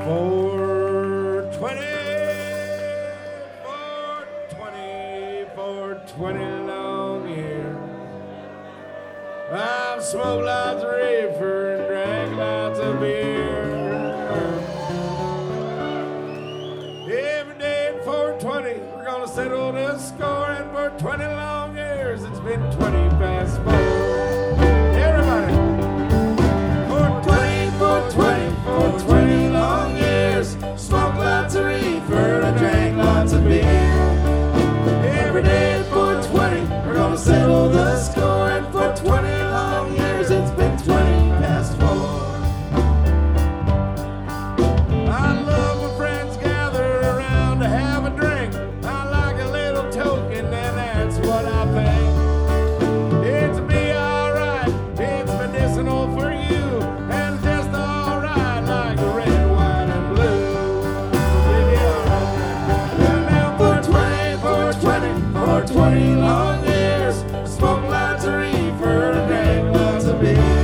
420, 420 long years. I've smoked lots of reefer and drank lots of beer. Every day at 420, we're gonna settle the score, and for 20 long years, it's been 20 past 4. Everybody! 420, 420, 420 long years. Smoked lots of reefer and drank lots of beer. Every day at 420, we're gonna settle the score, and for 20 long years, it's been 20 past 4. I love when friends gather around to have a drink. I like a little token, and that's what I pay. It's be alright, it's medicinal for you, and just alright like red, white, and blue. And now 420, 420, 420 long years. Smoke lots of reefer and drank lots of beer.